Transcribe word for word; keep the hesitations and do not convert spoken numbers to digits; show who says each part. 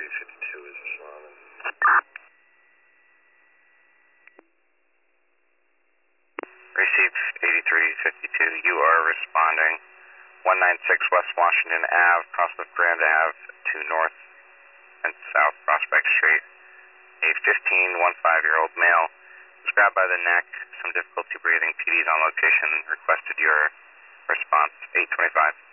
Speaker 1: eighty-three fifty-two is responding.
Speaker 2: Received eighty-three fifty-two, you are responding. one ninety-six West Washington Avenue, Prospect Grand Avenue to North and South Prospect Street. A fifteen, five-year-old male was grabbed by the neck, some difficulty breathing, P D's on location, requested your response, eight twenty-five.